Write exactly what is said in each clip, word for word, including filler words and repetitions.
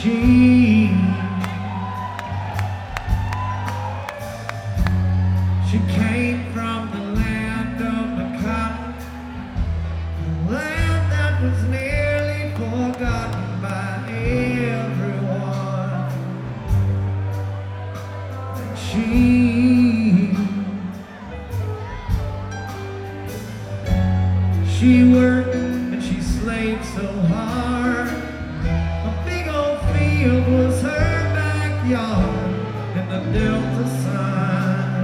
she She came from the land of the cotton, a land that was nearly forgotten by everyone. And she, she worked and she slaved so hard. A big old field was her backyard in the Delta sun.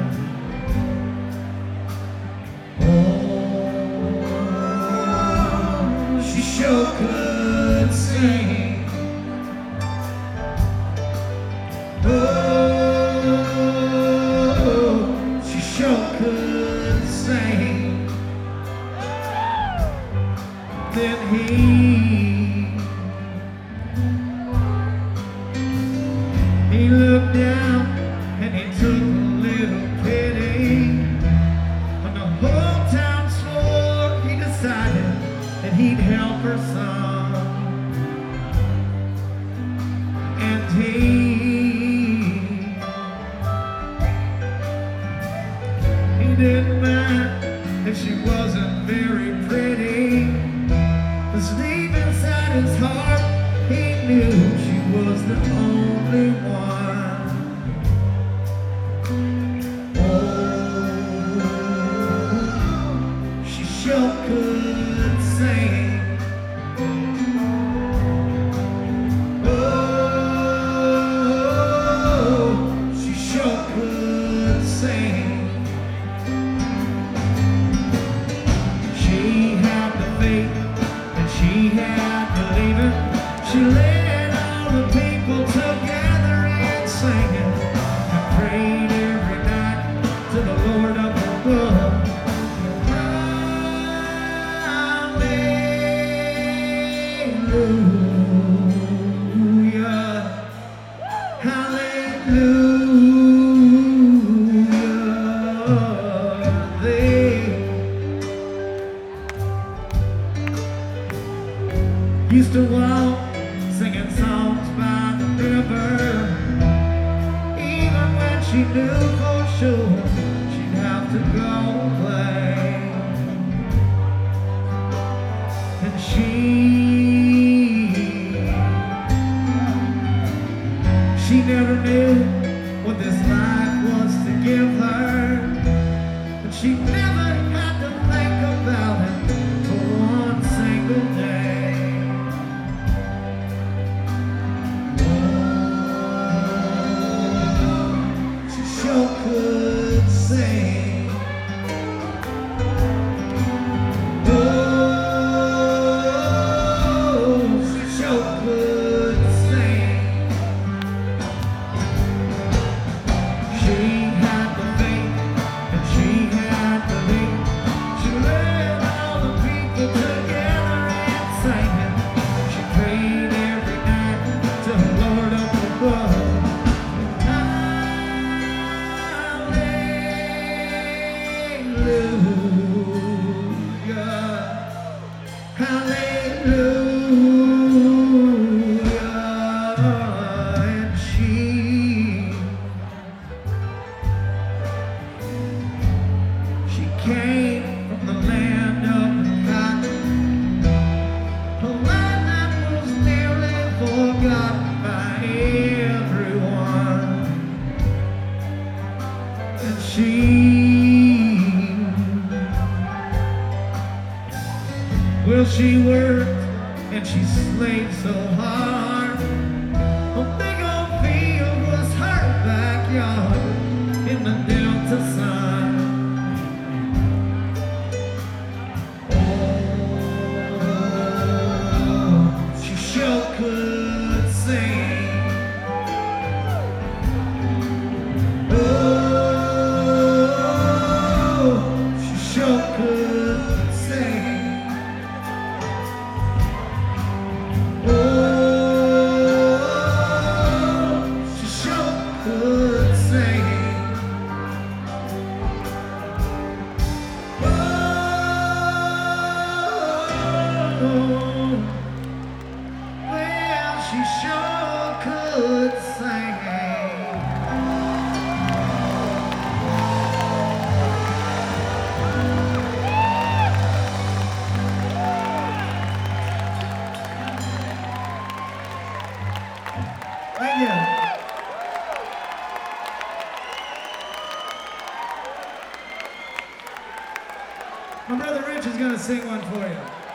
She sure could sing. Oh, she sure could sing. Then he, he looked down and he took a little pity. When the whole town swore, he decided that he'd help her some. And he, he didn't mind if she wasn't very pretty, 'cause deep inside his heart he knew she was the only one. Oh, she sure could sing. Oh, she sure could sing. She had the faith and she had believing. She led all the people together and sang it, and prayed every night to the Lord up above. Hallelujah, hallelujah. They used to walk singing songs by the river, even when she knew for sure she'd have to go away. And she She never knew what this life was to give her, but she never had to think about it for one single day. Oh, she sure could sing. Oh, she sure could sing. She had the faith and she had the belief. She led all the people together and sang it. She prayed every night to the Lord up above. Hallelujah, hallelujah. And she She came from the land of the cotton, a land that was nearly forgotten by everyone. And she, well, she worked and she slaved so hard. A big old field was her backyard in the Delta sun. She sure could sing. Oh, she sure could sing. Oh, she sure could sing. Oh, well, she sure My brother Rich is gonna sing one for you.